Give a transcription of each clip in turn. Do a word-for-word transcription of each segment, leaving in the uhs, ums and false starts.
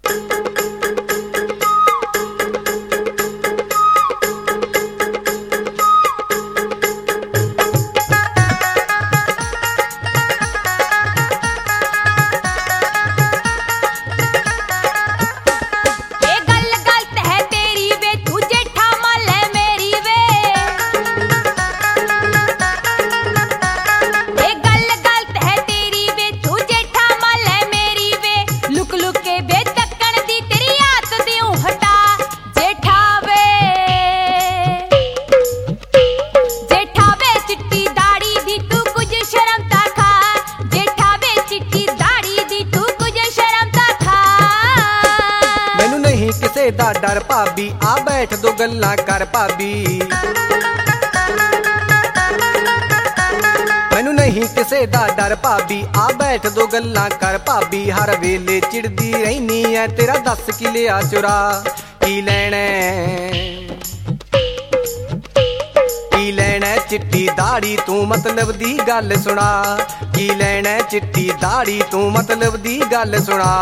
दा डर भाभी आ बैठ दो गल्लां कर भाभी मैनू नहीं किसे दा डर भाभी आ बैठ दो गल्लां कर भाभी हर वेले चिड़दी रहनी है तेरा दस की लिया चुरा की लैना की लैना चिट्टी दाड़ी तू मतलब दी गल सुना की लैना चिट्टी दाड़ी तू मतलब दी गल सुना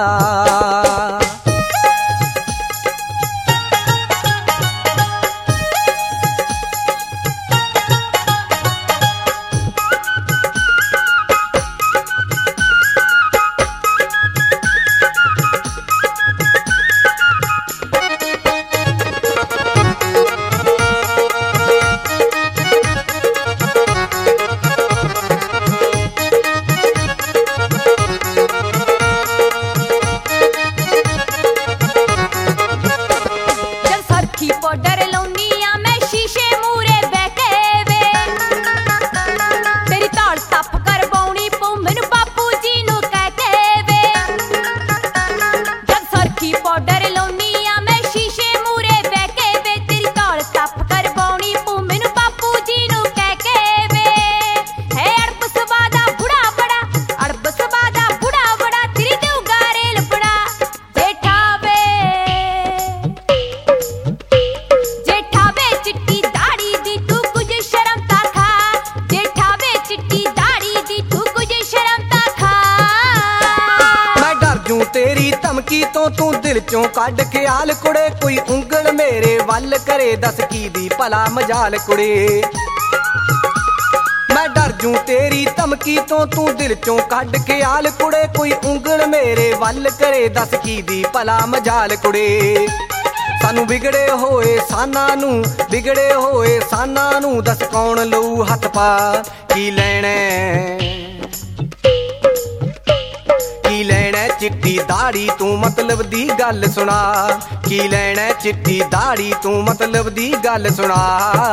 तेरी धमकी तो तू दिल चों कढ़ ख्याल कुड़े कोई उंगल मेरे वल करे दस की दी भला मजाल कुड़े मैं डर जूं तेरी धमकी तो तू दिल चों कढ़ ख्याल कुड़े कोई उंगल मेरे वल करे दस की दी भला मजाल कुड़े सानू बिगड़े होए साना नू बिगड़े होए साना नू दस कौन लऊ हथ पा की लैना की लैना चिट्टी दाड़ी तू मतलब दी गल सुना की लैना चिट्टी दाड़ी तू मतलब दी गल सुना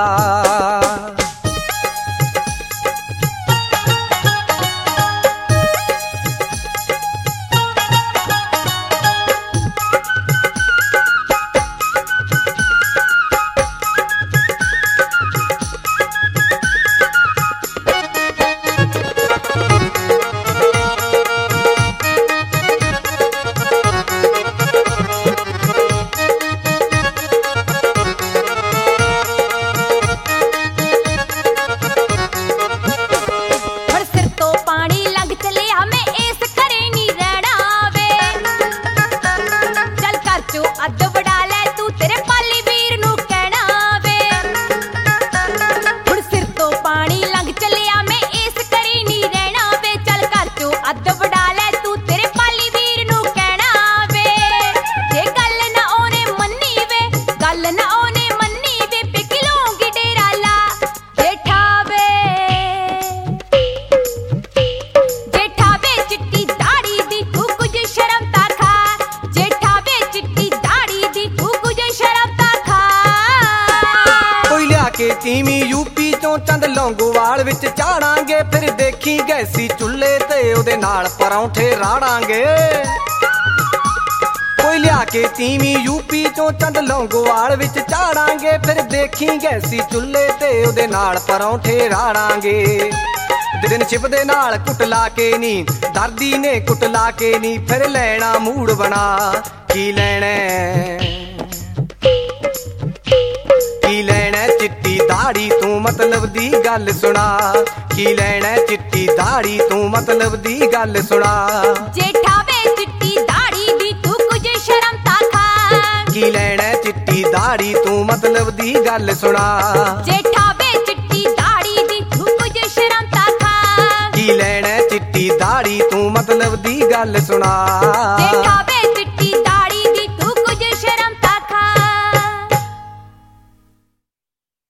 तीमी यूपी चों चंद लौंगोवाल विच चाड़ांगे फिर देखी गैसी चुल्हे ते ओदे नाल परौंठे राड़ांगे कोई लिया के तीमी यूपी चों चंद लौंगोवाल विच चाड़ांगे फिर देखी गैसी चुल्हे ते ओदे नाल परौंठे राड़ांगे दिन छिप दे नाल कुटला के नी दर्दी ने कुटला के नी फिर लेना मूड बना की लैना की लैना चिट्टी दाड़ी तू मतलब दी गल सुना की लैना चिट्टी दाड़ी तू मतलब दी गल सुना जेठा वे चिट्टी दाड़ी दी तू कुछ दाड़ी तू मतलब दी गल सुना। जेठा वे चिट्टी दाड़ी दी तू कुछ शरारतां खा। की लैना चिट्टी दाड़ी तू मतलब दी गल सुना। जेठा